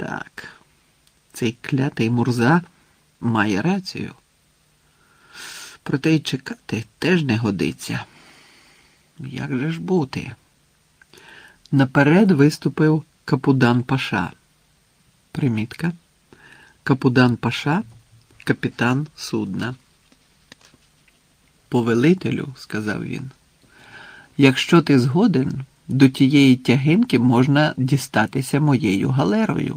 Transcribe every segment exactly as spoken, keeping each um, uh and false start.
Так, цей клятий Мурза має рацію. Проте й чекати теж не годиться. Як же ж бути? Наперед виступив Капудан Паша. Примітка. Капудан Паша – капітан судна. «Повелителю», – сказав він, – «якщо ти згоден, до тієї тягинки можна дістатися моєю галерою».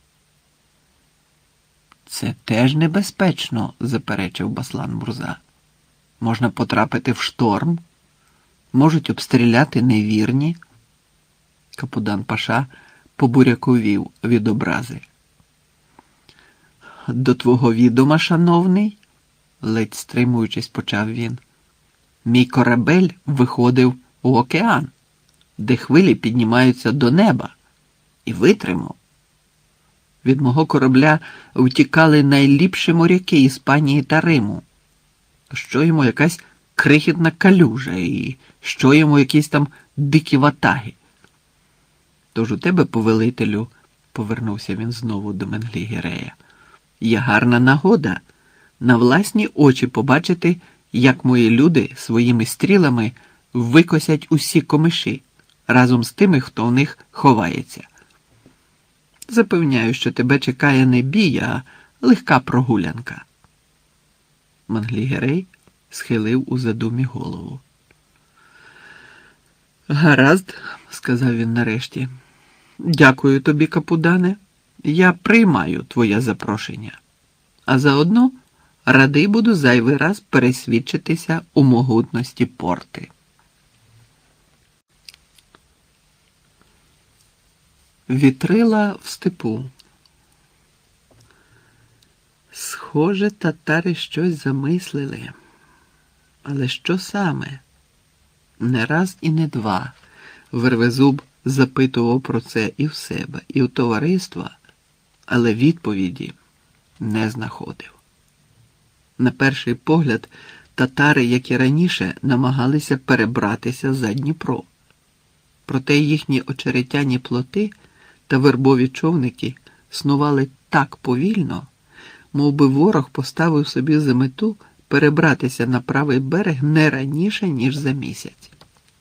«Це теж небезпечно», – заперечив Баслан Мурза. «Можна потрапити в шторм, можуть обстріляти невірні». Капудан Паша побуряковів від образи. «До твого відома, шановний», – ледь стримуючись, почав він, – «мій корабель виходив у океан, де хвилі піднімаються до неба, і витримав. Від мого корабля втікали найліпші моряки Іспанії та Риму. Що йому якась крихітна калюжа, і що йому якісь там дикі ватаги. Тож у тебе, повелителю, – повернувся він знову до Менглі-Гірея, – є гарна нагода на власні очі побачити, як мої люди своїми стрілами викосять усі комиші разом з тими, хто в них ховається. Запевняю, що тебе чекає не бій, а легка прогулянка». Менглі-Гірей схилив у задумі голову. «Гаразд», – сказав він нарешті. «Дякую тобі, Капудане. Я приймаю твоє запрошення. А заодно радий буду зайвий раз пересвідчитися у могутності порти». Вітрила в степу. Схоже, татари щось замислили. Але що саме? Не раз і не два Вервезуб запитував про це і в себе, і в товариства, але відповіді не знаходив. На перший погляд, татари, як і раніше, намагалися перебратися за Дніпро. Проте їхні очеретяні плоти та вербові човники снували так повільно, мов би ворог поставив собі за мету перебратися на правий берег не раніше, ніж за місяць.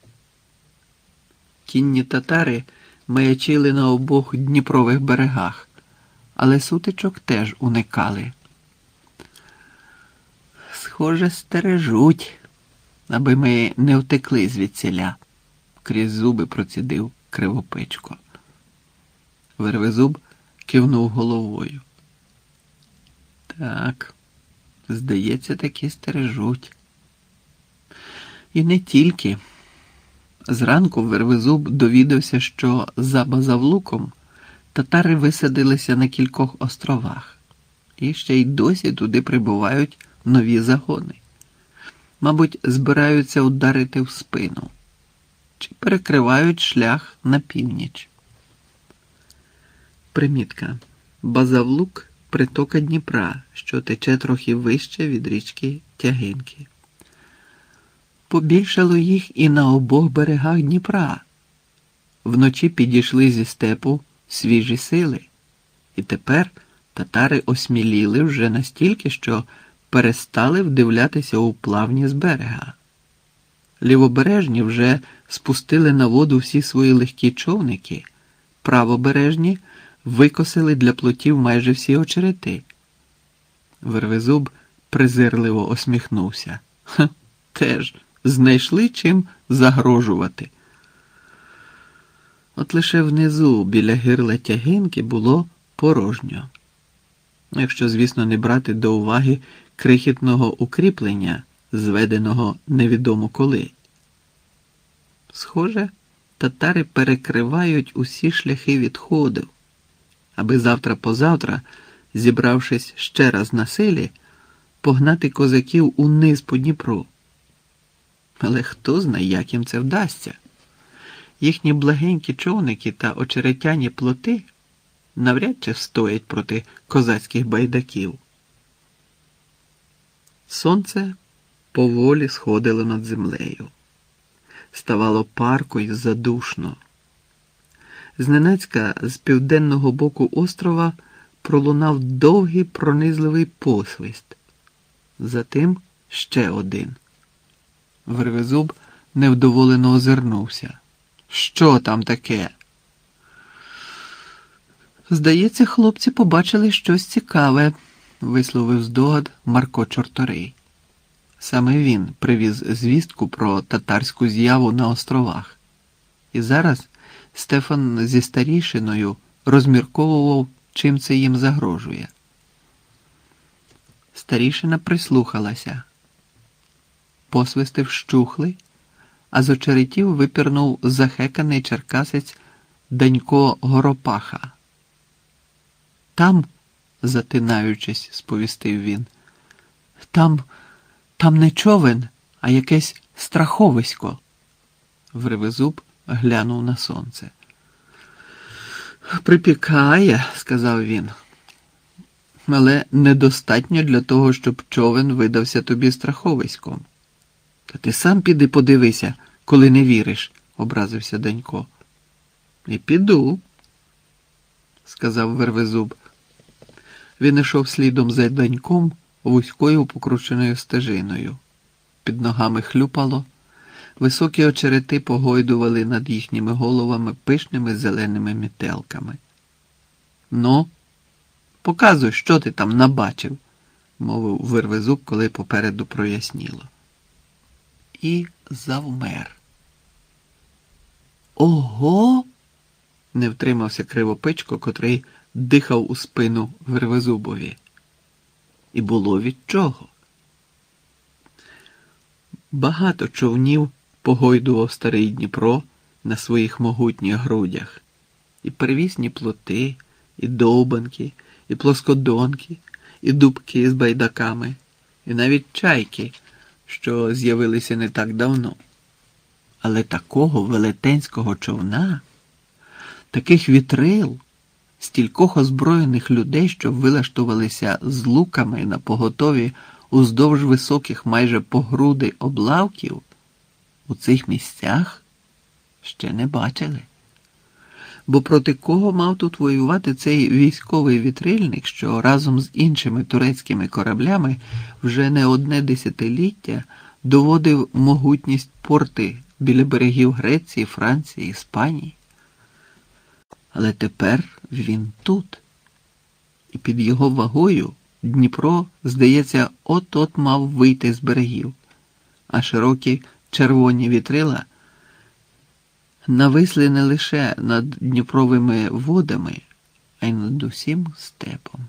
Кінні татари маячили на обох дніпрових берегах, але сутичок теж уникали. «Схоже, стережуть, аби ми не втекли звідсіля», – крізь зуби процідив Кривопичко. Вервезуб кивнув головою. «Так, здається, таки стережуть. І не тільки». Зранку Вервезуб довідався, що за Базавлуком татари висадилися на кількох островах. І ще й досі туди прибувають нові загони. Мабуть, збираються ударити в спину. Чи перекривають шлях на північ. Примітка. Базавлук – притока Дніпра, що тече трохи вище від річки Тягинки. Побільшало їх і на обох берегах Дніпра. Вночі підійшли зі степу свіжі сили. І тепер татари осміліли вже настільки, що перестали вдивлятися у плавні з берега. Лівобережні вже спустили на воду всі свої легкі човники, правобережні викосили для плотів майже всі очерети. Вервезуб презирливо осміхнувся. Ха, теж знайшли чим загрожувати. От лише внизу, біля гирла Тягинки, було порожньо. Якщо, звісно, не брати до уваги крихітного укріплення, зведеного невідомо коли. Схоже, татари перекривають усі шляхи відходу, аби завтра-позавтра, зібравшись ще раз на силі, погнати козаків униз по Дніпру. Але хто знає, як їм це вдасться? Їхні благенькі човники та очеретяні плоти навряд чи стоять проти козацьких байдаків. Сонце поволі сходило над землею. Ставало парко й задушно. Зненацька з південного боку острова пролунав довгий пронизливий посвист. Затим ще один. Вервезуб невдоволено озирнувся. Що там таке? Здається, хлопці побачили щось цікаве, висловив здогад Марко Чорторий. Саме він привіз звістку про татарську з'яву на островах. І зараз Стефан зі старішиною розмірковував, чим це їм загрожує. Старішина прислухалася. Посвисти вщухли, а з очеретів випірнув захеканий черкасець Данько Горопаха. Там, затинаючись, сповістив він, там, там не човен, а якесь страховисько. Вервезуб глянув на сонце. Припікає, сказав він, але недостатньо для того, щоб човен видався тобі страховиськом. Та ти сам піди подивися, коли не віриш, образився Данько. І піду, сказав Вервезуб. Він ішов слідом за Даньком вузькою покрученою стежиною. Під ногами хлюпало, високі очерети погойдували над їхніми головами пишними зеленими мітелками. Ну, показуй, що ти там набачив, мовив Вервезуб, коли попереду проясніло. І завмер. Ого! Не втримався Кривопичко, котрий дихав у спину Вервезубові. І було від чого. Багато човнів погойдував старий Дніпро на своїх могутніх грудях. І перевісні плоти, і довбанки, і плоскодонки, і дубки з байдаками, і навіть чайки, що з'явилися не так давно. Але такого велетенського човна, таких вітрил, стількох озброєних людей, що вилаштувалися з луками на поготові уздовж високих майже по груди облавків, у цих місцях ще не бачили. Бо проти кого мав тут воювати цей військовий вітрильник, що разом з іншими турецькими кораблями вже не одне десятиліття доводив могутність порти біля берегів Греції, Франції, Іспанії? Але тепер він тут. І під його вагою Дніпро, здається, от-от мав вийти з берегів, а широкі червоні вітрила нависли не лише над Дніпровими водами, а й над усім степом.